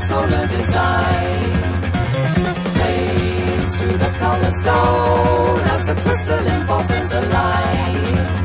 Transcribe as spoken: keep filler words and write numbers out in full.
solar design. Rays to the color stone as the crystalline forces align.